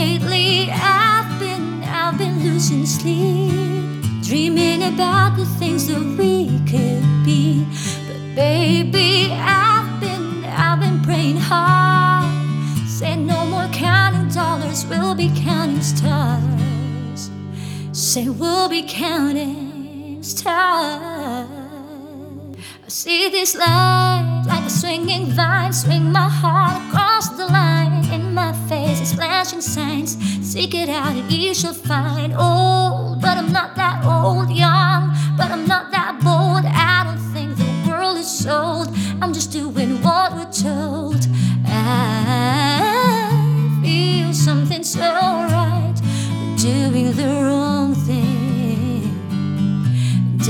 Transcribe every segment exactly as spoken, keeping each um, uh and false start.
Lately I've been, I've been losing sleep, dreaming about the things that we could be. But baby, I've been, I've been praying hard. Say no more counting dollars, we'll be counting stars. Say we'll be counting stars. I see this light like a swinging vine, swing my heart across the line. In my face is flashing signs, seek it out and ye shall find. Old, but I'm not that old. Young, but I'm not that bold. I don't think the world is sold, I'm just doing what we're told. I feel something so right, but doing the wrong thing. And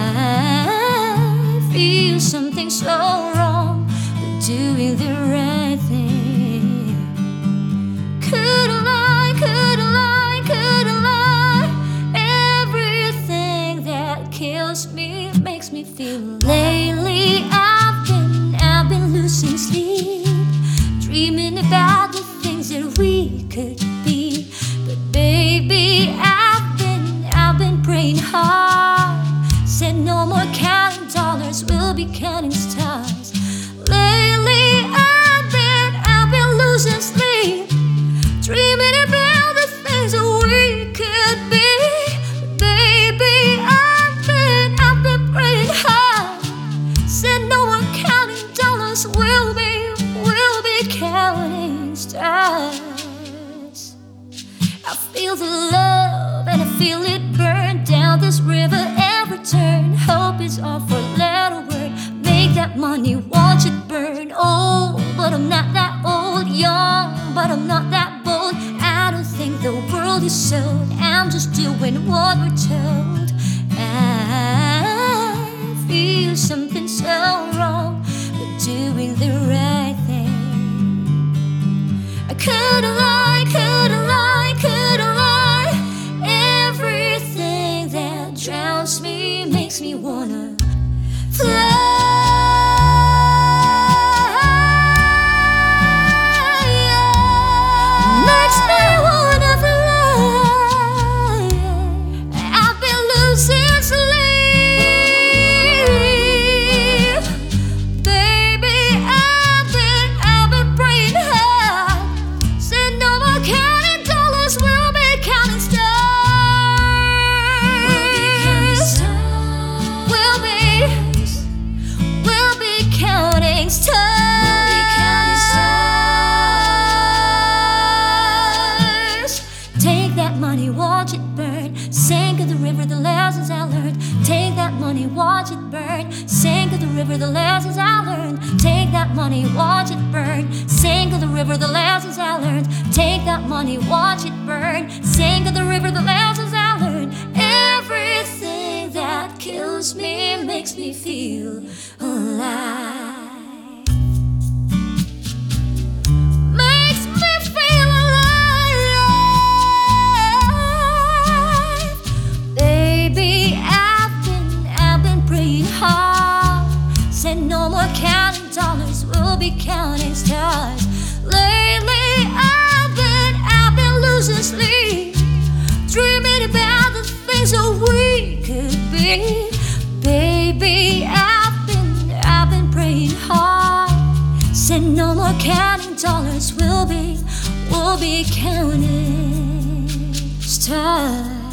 I feel something so wrong, but doing the right thing. Couldn't lie, couldn't lie, couldn't lie. Everything that kills me makes me feel alive. Lately I've been, I've been losing sleep, dreaming about the things that we could be. But baby, I've been, I've been praying hard. Said no more counting dollars, we'll be counting stars. Lately I've been, I've been losing sleep, dreaming about the things that we could be. Baby, I've been, I've been praying hard. Said no more counting dollars, we'll be, we'll be counting stars. I feel the love and I feel it burn down this river every turn. Hope is all for a little word. Make that money, watch it burn. Old, but I'm not that old. Young, but I'm not that bold. I don't think the world is sold, I'm just doing what we're told. I feel something so wrong, but doing the right thing. I couldn't lie, couldn't lie, couldn't lie. Everything that drowns me makes me wanna fly. Makes me wanna fly. I've been losing sleep, baby. I've been, I've been praying hard. Said no more counting dollars, we'll be counting stars. We'll be counting stars. Take that money, watch it burn. Sink of the river, the lessons I learned. Take that money, watch it burn. Sink of the river, the lessons I learned. Take that money, watch it burn. Sink of the river, the lessons I learned. Take that money, watch it burn. Sink of the river, the lessons I learned. Everything that kills me makes me feel alive. Makes me feel alive. Baby, I've been, I've been praying hard. Said no more counting dollars, we'll be counting stars. Lately I've been, I've been losing sleep, dreaming about the things that we could be. Baby, I've been, I've been praying hard. Said no more counting dollars, we'll be, we'll be counting stars.